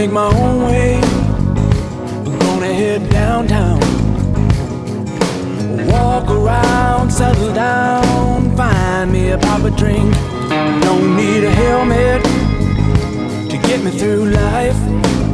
make my own way. We're gonna head downtown, walk around, settle down, find me a pop a drink. Don't need a helmet to get me through life.